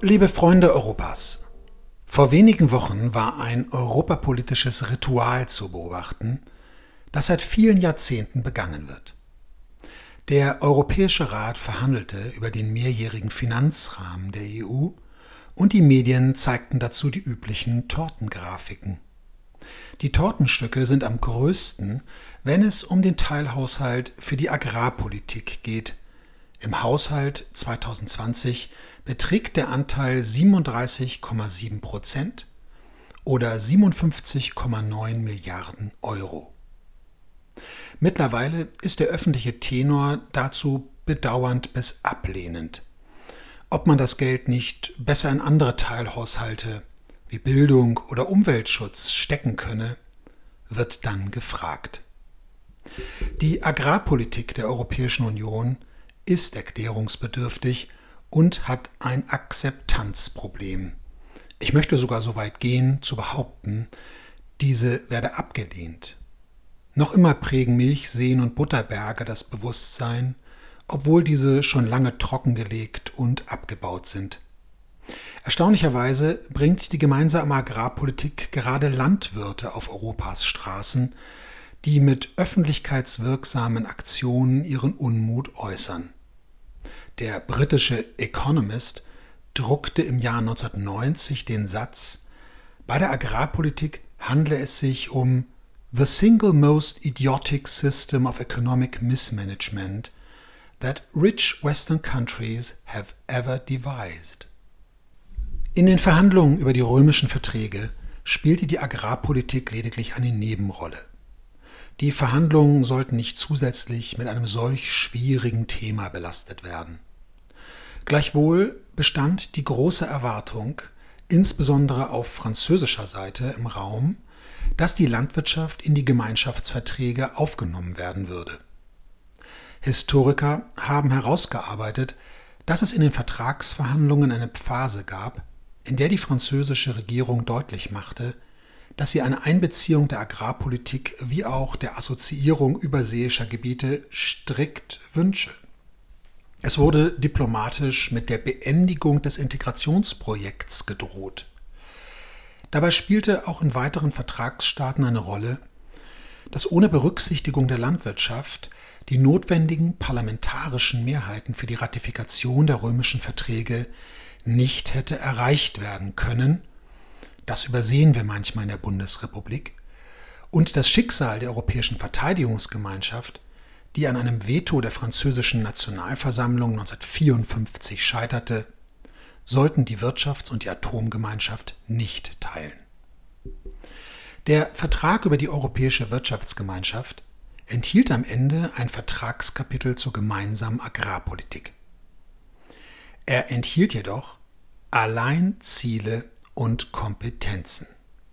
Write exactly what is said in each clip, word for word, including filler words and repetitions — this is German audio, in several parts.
Liebe Freunde Europas, vor wenigen Wochen war ein europapolitisches Ritual zu beobachten, das seit vielen Jahrzehnten begangen wird. Der Europäische Rat verhandelte über den mehrjährigen Finanzrahmen der E U und die Medien zeigten dazu die üblichen Tortengrafiken. Die Tortenstücke sind am größten, wenn es um den Teilhaushalt für die Agrarpolitik geht. Im Haushalt zwanzig zwanzig beträgt der Anteil siebenunddreißig Komma sieben Prozent oder siebenundfünfzig Komma neun Milliarden Euro. Mittlerweile ist der öffentliche Tenor dazu bedauernd bis ablehnend. Ob man das Geld nicht besser in andere Teilhaushalte wie Bildung oder Umweltschutz stecken könne, wird dann gefragt. Die Agrarpolitik der Europäischen Union ist erklärungsbedürftig und hat ein Akzeptanzproblem. Ich möchte sogar so weit gehen, zu behaupten, diese werde abgelehnt. Noch immer prägen Milchseen und Butterberge das Bewusstsein, obwohl diese schon lange trockengelegt und abgebaut sind. Erstaunlicherweise bringt die gemeinsame Agrarpolitik gerade Landwirte auf Europas Straßen, die mit öffentlichkeitswirksamen Aktionen ihren Unmut äußern. Der britische Economist druckte im Jahr neunzehnhundertneunzig den Satz: Bei der Agrarpolitik handle es sich um the single most idiotic system of economic mismanagement that rich Western countries have ever devised. In den Verhandlungen über die römischen Verträge spielte die Agrarpolitik lediglich eine Nebenrolle. Die Verhandlungen sollten nicht zusätzlich mit einem solch schwierigen Thema belastet werden. Gleichwohl bestand die große Erwartung, insbesondere auf französischer Seite im Raum, dass die Landwirtschaft in die Gemeinschaftsverträge aufgenommen werden würde. Historiker haben herausgearbeitet, dass es in den Vertragsverhandlungen eine Phase gab, in der die französische Regierung deutlich machte, dass sie eine Einbeziehung der Agrarpolitik wie auch der Assoziierung überseeischer Gebiete strikt wünsche. Es wurde diplomatisch mit der Beendigung des Integrationsprojekts gedroht. Dabei spielte auch in weiteren Vertragsstaaten eine Rolle, dass ohne Berücksichtigung der Landwirtschaft die notwendigen parlamentarischen Mehrheiten für die Ratifikation der römischen Verträge nicht hätte erreicht werden können. Das übersehen wir manchmal in der Bundesrepublik. Und das Schicksal der Europäischen Verteidigungsgemeinschaft, die an einem Veto der französischen Nationalversammlung neunzehnhundertvierundfünfzig scheiterte, sollten die Wirtschafts- und die Atomgemeinschaft nicht teilen. Der Vertrag über die Europäische Wirtschaftsgemeinschaft enthielt am Ende ein Vertragskapitel zur gemeinsamen Agrarpolitik. Er enthielt jedoch allein Ziele und Kompetenzen.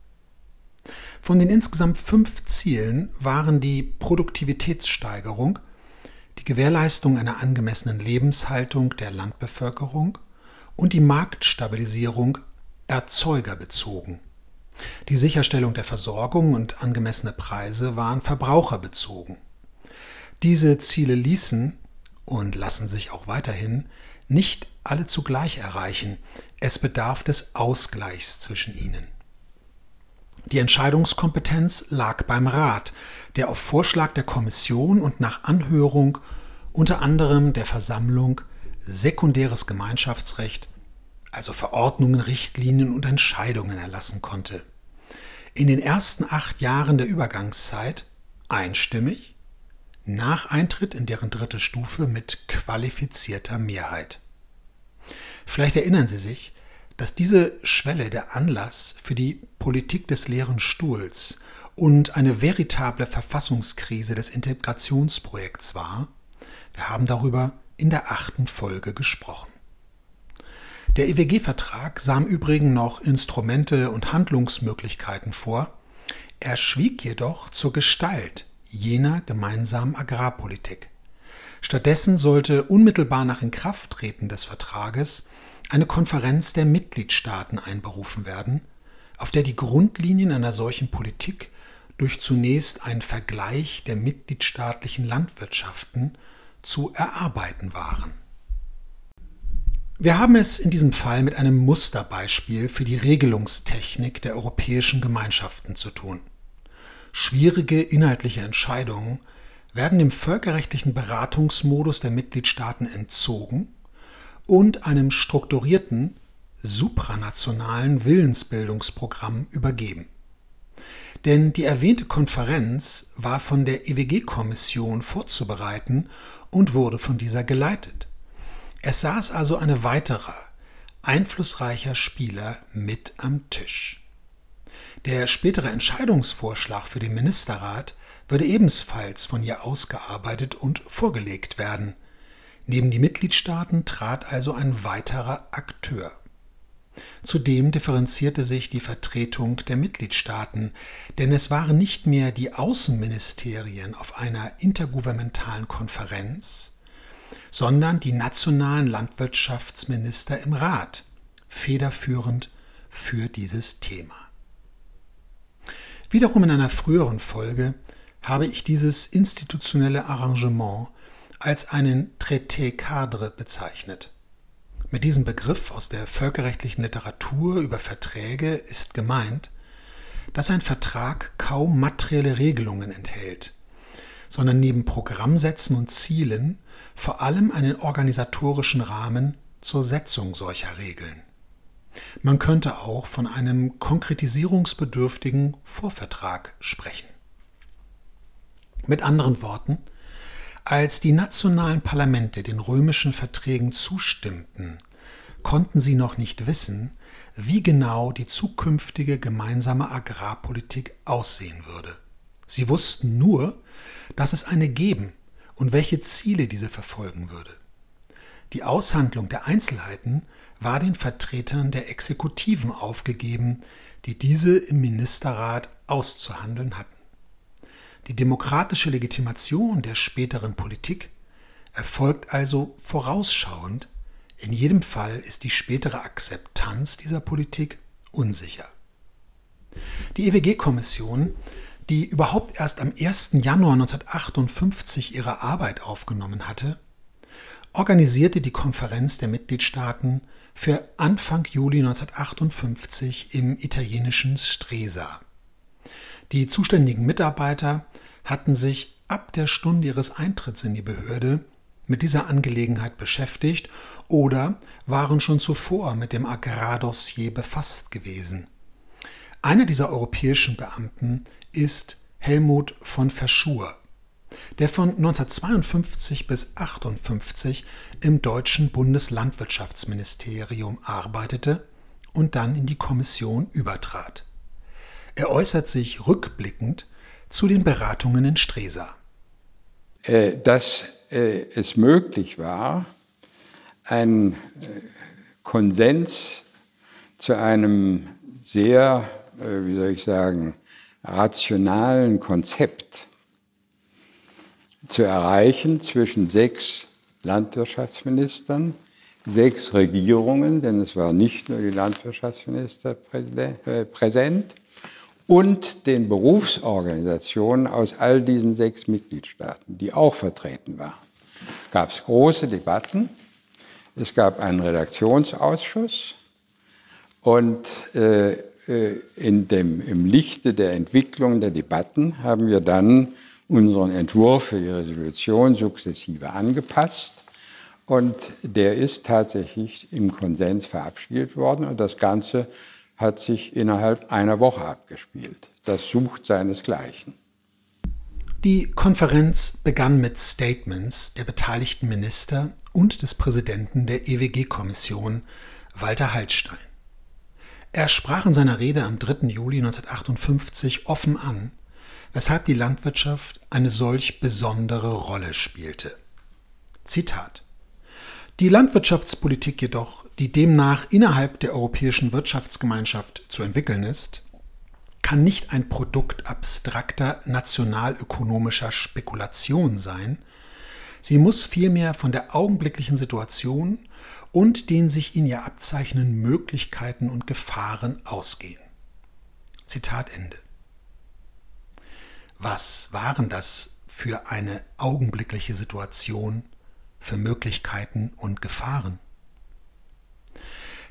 Von den insgesamt fünf Zielen waren die Produktivitätssteigerung, die Gewährleistung einer angemessenen Lebenshaltung der Landbevölkerung und die Marktstabilisierung erzeugerbezogen. Die Sicherstellung der Versorgung und angemessene Preise waren verbraucherbezogen. Diese Ziele ließen und lassen sich auch weiterhin nicht alle zugleich erreichen. Es bedarf des Ausgleichs zwischen ihnen. Die Entscheidungskompetenz lag beim Rat, der auf Vorschlag der Kommission und nach Anhörung unter anderem der Versammlung sekundäres Gemeinschaftsrecht, also Verordnungen, Richtlinien und Entscheidungen erlassen konnte. In den ersten acht Jahren der Übergangszeit einstimmig, nach Eintritt in deren dritte Stufe mit qualifizierter Mehrheit. Vielleicht erinnern Sie sich, dass diese Schwelle der Anlass für die Politik des leeren Stuhls und eine veritable Verfassungskrise des Integrationsprojekts war. Wir haben darüber in der achten Folge gesprochen. Der E W G-Vertrag sah im Übrigen noch Instrumente und Handlungsmöglichkeiten vor. Er schwieg jedoch zur Gestalt jener gemeinsamen Agrarpolitik. Stattdessen sollte unmittelbar nach Inkrafttreten des Vertrages eine Konferenz der Mitgliedstaaten einberufen werden, auf der die Grundlinien einer solchen Politik durch zunächst einen Vergleich der mitgliedstaatlichen Landwirtschaften zu erarbeiten waren. Wir haben es in diesem Fall mit einem Musterbeispiel für die Regelungstechnik der europäischen Gemeinschaften zu tun. Schwierige inhaltliche Entscheidungen werden dem völkerrechtlichen Beratungsmodus der Mitgliedstaaten entzogen und einem strukturierten, supranationalen Willensbildungsprogramm übergeben. Denn die erwähnte Konferenz war von der E W G-Kommission vorzubereiten und wurde von dieser geleitet. Es saß also ein weiterer, einflussreicher Spieler mit am Tisch. Der spätere Entscheidungsvorschlag für den Ministerrat würde ebenfalls von ihr ausgearbeitet und vorgelegt werden. Neben die Mitgliedstaaten trat also ein weiterer Akteur. Zudem differenzierte sich die Vertretung der Mitgliedstaaten, denn es waren nicht mehr die Außenministerien auf einer intergouvernementalen Konferenz, sondern die nationalen Landwirtschaftsminister im Rat, federführend für dieses Thema. Wiederum in einer früheren Folge habe ich dieses institutionelle Arrangement als einen Traité cadre bezeichnet. Mit diesem Begriff aus der völkerrechtlichen Literatur über Verträge ist gemeint, dass ein Vertrag kaum materielle Regelungen enthält, sondern neben Programmsätzen und Zielen vor allem einen organisatorischen Rahmen zur Setzung solcher Regeln. Man könnte auch von einem konkretisierungsbedürftigen Vorvertrag sprechen. Mit anderen Worten, als die nationalen Parlamente den römischen Verträgen zustimmten, konnten sie noch nicht wissen, wie genau die zukünftige gemeinsame Agrarpolitik aussehen würde. Sie wussten nur, dass es eine geben und welche Ziele diese verfolgen würde. Die Aushandlung der Einzelheiten war den Vertretern der Exekutiven aufgegeben, die diese im Ministerrat auszuhandeln hatten. Die demokratische Legitimation der späteren Politik erfolgt also vorausschauend, in jedem Fall ist die spätere Akzeptanz dieser Politik unsicher. Die E W G-Kommission, die überhaupt erst am ersten Januar neunzehnhundertachtundfünfzig ihre Arbeit aufgenommen hatte, organisierte die Konferenz der Mitgliedstaaten für Anfang Juli neunzehnhundertachtundfünfzig im italienischen Stresa. Die zuständigen Mitarbeiter hatten sich ab der Stunde ihres Eintritts in die Behörde mit dieser Angelegenheit beschäftigt oder waren schon zuvor mit dem Agrardossier befasst gewesen. Einer dieser europäischen Beamten ist Helmut von Verschuer, der von neunzehnhundertzweiundfünfzig bis achtundfünfzig im deutschen Bundeslandwirtschaftsministerium arbeitete und dann in die Kommission übertrat. Er äußert sich rückblickend zu den Beratungen in Stresa. Dass es möglich war, einen Konsens zu einem sehr, wie soll ich sagen, rationalen Konzept zu erreichen zwischen sechs Landwirtschaftsministern, sechs Regierungen, denn es waren nicht nur die Landwirtschaftsminister präsent, und den Berufsorganisationen aus all diesen sechs Mitgliedstaaten, die auch vertreten waren. Gab es große Debatten, es gab einen Redaktionsausschuss und äh, in dem, im Lichte der Entwicklung der Debatten haben wir dann unseren Entwurf für die Resolution sukzessive angepasst und der ist tatsächlich im Konsens verabschiedet worden und das Ganze hat sich innerhalb einer Woche abgespielt. Das sucht seinesgleichen. Die Konferenz begann mit Statements der beteiligten Minister und des Präsidenten der E W G-Kommission, Walter Hallstein. Er sprach in seiner Rede am dritten Juli neunzehnhundertachtundfünfzig offen an, weshalb die Landwirtschaft eine solch besondere Rolle spielte. Zitat: Die Landwirtschaftspolitik jedoch, die demnach innerhalb der Europäischen Wirtschaftsgemeinschaft zu entwickeln ist, kann nicht ein Produkt abstrakter nationalökonomischer Spekulation sein. Sie muss vielmehr von der augenblicklichen Situation und den sich in ihr abzeichnenden Möglichkeiten und Gefahren ausgehen. Zitat Ende. Was waren das für eine augenblickliche Situation, für Möglichkeiten und Gefahren?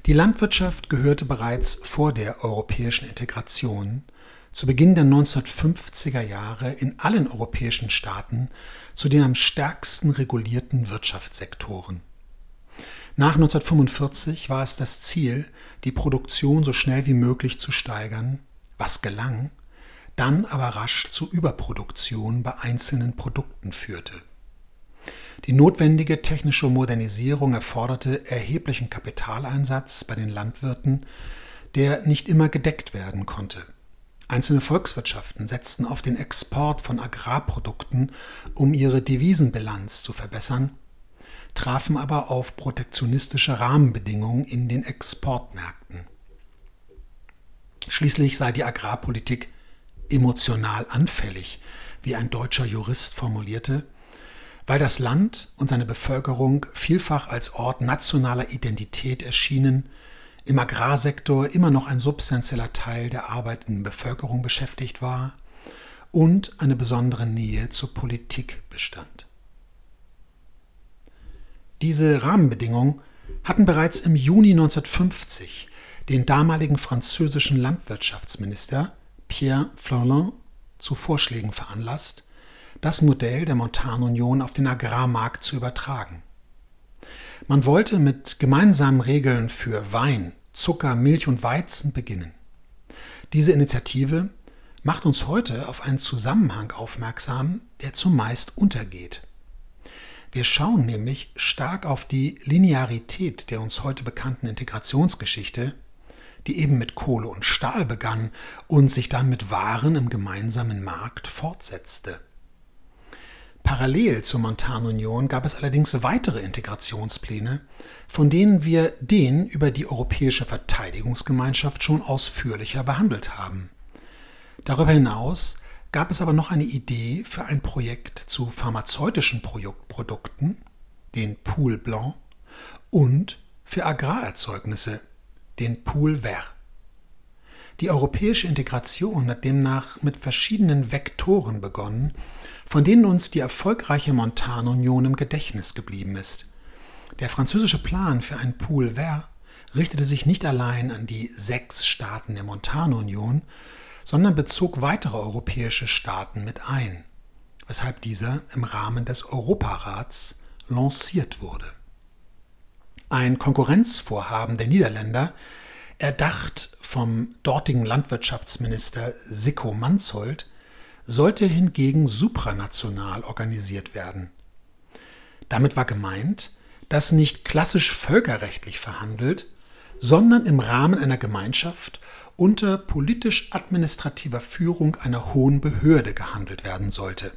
Die Landwirtschaft gehörte bereits vor der europäischen Integration zu Beginn der neunzehnhundertfünfziger Jahre in allen europäischen Staaten zu den am stärksten regulierten Wirtschaftssektoren. Nach neunzehnhundertfünfundvierzig war es das Ziel, die Produktion so schnell wie möglich zu steigern, was gelang, dann aber rasch zu Überproduktion bei einzelnen Produkten führte. Die notwendige technische Modernisierung erforderte erheblichen Kapitaleinsatz bei den Landwirten, der nicht immer gedeckt werden konnte. Einzelne Volkswirtschaften setzten auf den Export von Agrarprodukten, um ihre Devisenbilanz zu verbessern, trafen aber auf protektionistische Rahmenbedingungen in den Exportmärkten. Schließlich sei die Agrarpolitik emotional anfällig, wie ein deutscher Jurist formulierte, weil das Land und seine Bevölkerung vielfach als Ort nationaler Identität erschienen, im Agrarsektor immer noch ein substanzieller Teil der arbeitenden Bevölkerung beschäftigt war und eine besondere Nähe zur Politik bestand. Diese Rahmenbedingungen hatten bereits im Juni neunzehnhundertfünfzig den damaligen französischen Landwirtschaftsminister Pierre Flourens zu Vorschlägen veranlasst, das Modell der Montanunion auf den Agrarmarkt zu übertragen. Man wollte mit gemeinsamen Regeln für Wein, Zucker, Milch und Weizen beginnen. Diese Initiative macht uns heute auf einen Zusammenhang aufmerksam, der zumeist untergeht. Wir schauen nämlich stark auf die Linearität der uns heute bekannten Integrationsgeschichte, die eben mit Kohle und Stahl begann und sich dann mit Waren im gemeinsamen Markt fortsetzte. Parallel zur Montanunion gab es allerdings weitere Integrationspläne, von denen wir den über die Europäische Verteidigungsgemeinschaft schon ausführlicher behandelt haben. Darüber hinaus gab es aber noch eine Idee für ein Projekt zu pharmazeutischen Produkten, den Pool Blanc, und für Agrarerzeugnisse, den Pool Vert. Die europäische Integration hat demnach mit verschiedenen Vektoren begonnen, von denen uns die erfolgreiche Montanunion im Gedächtnis geblieben ist. Der französische Plan für ein Pool Vert richtete sich nicht allein an die sechs Staaten der Montanunion, sondern bezog weitere europäische Staaten mit ein, weshalb dieser im Rahmen des Europarats lanciert wurde. Ein Konkurrenzvorhaben der Niederländer, erdacht vom dortigen Landwirtschaftsminister Sicco Mansholt, sollte hingegen supranational organisiert werden. Damit war gemeint, dass nicht klassisch völkerrechtlich verhandelt, sondern im Rahmen einer Gemeinschaft unter politisch-administrativer Führung einer hohen Behörde gehandelt werden sollte.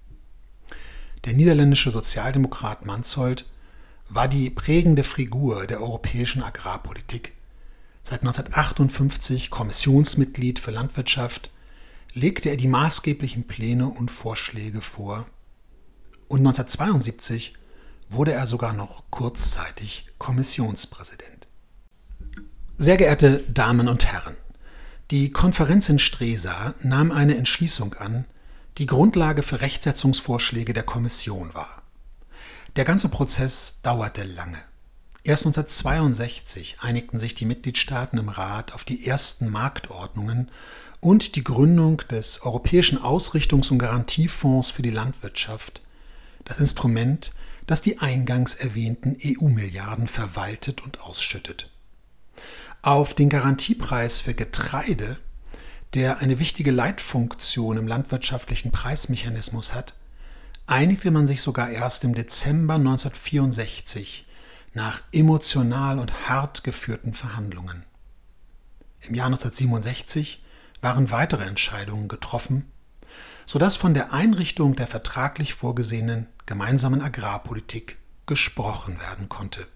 Der niederländische Sozialdemokrat Mansholt war die prägende Figur der europäischen Agrarpolitik. Seit neunzehnhundertachtundfünfzig Kommissionsmitglied für Landwirtschaft, legte er die maßgeblichen Pläne und Vorschläge vor und neunzehnhundertzweiundsiebzig wurde er sogar noch kurzzeitig Kommissionspräsident. Sehr geehrte Damen und Herren, die Konferenz in Stresa nahm eine Entschließung an, die Grundlage für Rechtsetzungsvorschläge der Kommission war. Der ganze Prozess dauerte lange. Erst neunzehnhundertzweiundsechzig einigten sich die Mitgliedstaaten im Rat auf die ersten Marktordnungen und die Gründung des Europäischen Ausrichtungs- und Garantiefonds für die Landwirtschaft, das Instrument, das die eingangs erwähnten E U-Milliarden verwaltet und ausschüttet. Auf den Garantiepreis für Getreide, der eine wichtige Leitfunktion im landwirtschaftlichen Preismechanismus hat, einigte man sich sogar erst im Dezember neunzehnhundertvierundsechzig nach emotional und hart geführten Verhandlungen. Im Jahr neunzehnhundertsiebenundsechzig waren weitere Entscheidungen getroffen, sodass von der Einrichtung der vertraglich vorgesehenen gemeinsamen Agrarpolitik gesprochen werden konnte.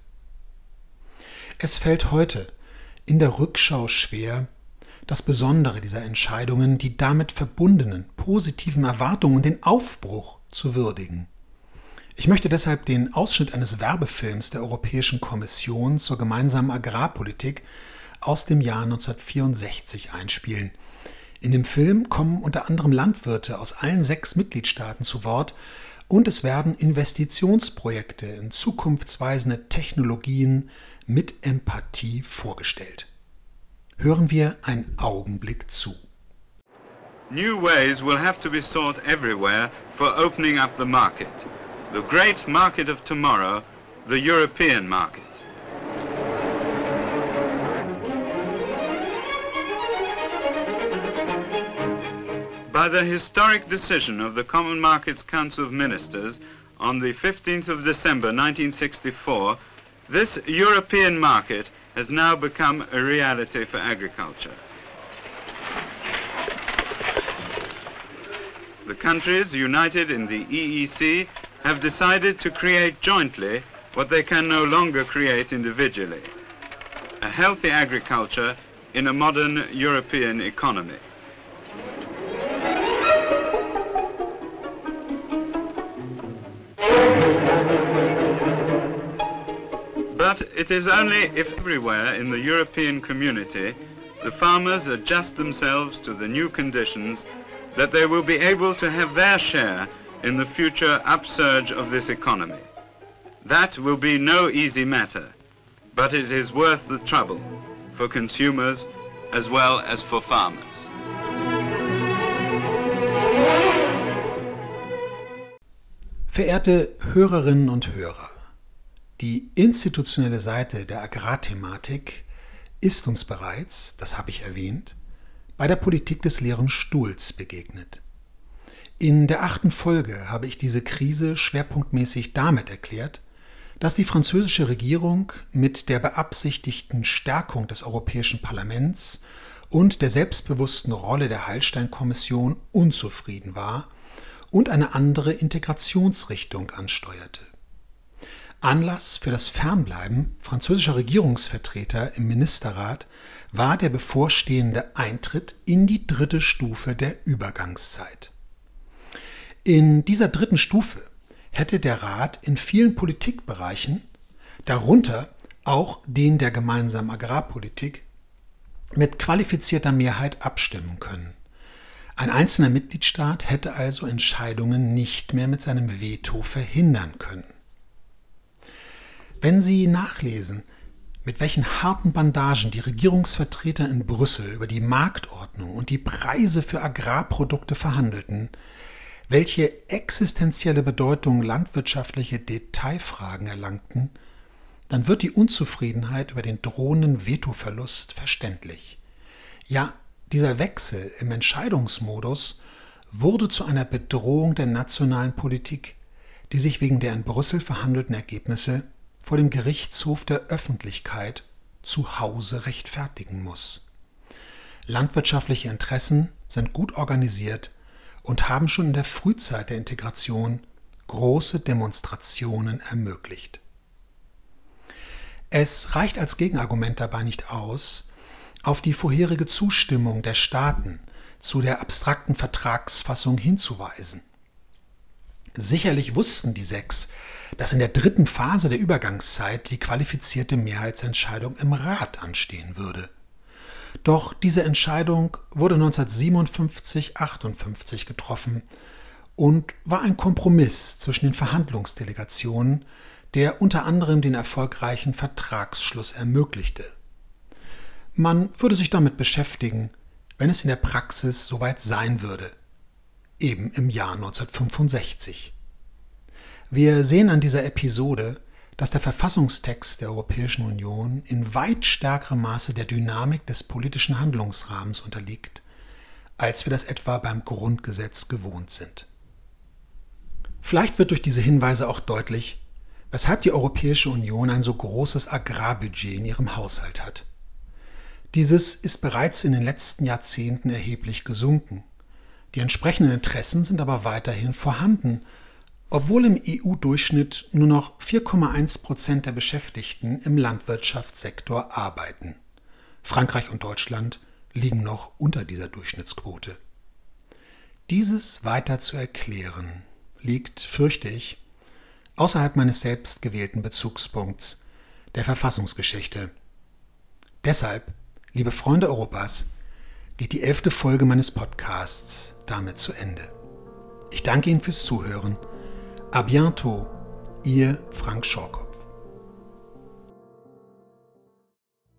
Es fällt heute in der Rückschau schwer, das Besondere dieser Entscheidungen, die damit verbundenen positiven Erwartungen und den Aufbruch zu würdigen. Ich möchte deshalb den Ausschnitt eines Werbefilms der Europäischen Kommission zur gemeinsamen Agrarpolitik aus dem Jahr neunzehnhundertvierundsechzig einspielen. In dem Film kommen unter anderem Landwirte aus allen sechs Mitgliedstaaten zu Wort und es werden Investitionsprojekte in zukunftsweisende Technologien, mit Empathie vorgestellt. Hören wir einen Augenblick zu. New ways will have to be sought everywhere for opening up the market. The great market of tomorrow, the European market. By the historic decision of the Common Markets Council of Ministers on the fifteenth of December nineteen sixty-four, this European market has now become a reality for agriculture. The countries united in the E E C have decided to create jointly what they can no longer create individually: a healthy agriculture in a modern European economy. But it is only if everywhere in the European community the farmers adjust themselves to the new conditions that they will be able to have their share in the future upsurge of this economy. That will be no easy matter, but it is worth the trouble for consumers as well as for farmers. Verehrte Hörerinnen und Hörer, die institutionelle Seite der Agrarthematik ist uns bereits, das habe ich erwähnt, bei der Politik des leeren Stuhls begegnet. In der achten Folge habe ich diese Krise schwerpunktmäßig damit erklärt, dass die französische Regierung mit der beabsichtigten Stärkung des Europäischen Parlaments und der selbstbewussten Rolle der Hallstein-Kommission unzufrieden war und eine andere Integrationsrichtung ansteuerte. Anlass für das Fernbleiben französischer Regierungsvertreter im Ministerrat war der bevorstehende Eintritt in die dritte Stufe der Übergangszeit. In dieser dritten Stufe hätte der Rat in vielen Politikbereichen, darunter auch den der gemeinsamen Agrarpolitik, mit qualifizierter Mehrheit abstimmen können. Ein einzelner Mitgliedstaat hätte also Entscheidungen nicht mehr mit seinem Veto verhindern können. Wenn Sie nachlesen, mit welchen harten Bandagen die Regierungsvertreter in Brüssel über die Marktordnung und die Preise für Agrarprodukte verhandelten, welche existenzielle Bedeutung landwirtschaftliche Detailfragen erlangten, dann wird die Unzufriedenheit über den drohenden Vetoverlust verständlich. Ja, dieser Wechsel im Entscheidungsmodus wurde zu einer Bedrohung der nationalen Politik, die sich wegen der in Brüssel verhandelten Ergebnisse vor dem Gerichtshof der Öffentlichkeit zu Hause rechtfertigen muss. Landwirtschaftliche Interessen sind gut organisiert und haben schon in der Frühzeit der Integration große Demonstrationen ermöglicht. Es reicht als Gegenargument dabei nicht aus, auf die vorherige Zustimmung der Staaten zu der abstrakten Vertragsfassung hinzuweisen. Sicherlich wussten die Sechs, dass in der dritten Phase der Übergangszeit die qualifizierte Mehrheitsentscheidung im Rat anstehen würde. Doch diese Entscheidung wurde neunzehnhundertsiebenundfünfzig achtundfünfzig getroffen und war ein Kompromiss zwischen den Verhandlungsdelegationen, der unter anderem den erfolgreichen Vertragsschluss ermöglichte. Man würde sich damit beschäftigen, wenn es in der Praxis soweit sein würde, eben im Jahr neunzehnhundertfünfundsechzig. Wir sehen an dieser Episode, dass der Verfassungstext der Europäischen Union in weit stärkerem Maße der Dynamik des politischen Handlungsrahmens unterliegt, als wir das etwa beim Grundgesetz gewohnt sind. Vielleicht wird durch diese Hinweise auch deutlich, weshalb die Europäische Union ein so großes Agrarbudget in ihrem Haushalt hat. Dieses ist bereits in den letzten Jahrzehnten erheblich gesunken. Die entsprechenden Interessen sind aber weiterhin vorhanden, obwohl im E U-Durchschnitt nur noch vier Komma eins Prozent der Beschäftigten im Landwirtschaftssektor arbeiten. Frankreich und Deutschland liegen noch unter dieser Durchschnittsquote. Dieses weiter zu erklären liegt, fürchte ich, außerhalb meines selbst gewählten Bezugspunkts, der Verfassungsgeschichte. Deshalb, liebe Freunde Europas, geht die elfte Folge meines Podcasts damit zu Ende. Ich danke Ihnen fürs Zuhören. À bientôt, Ihr Frank Schorkop.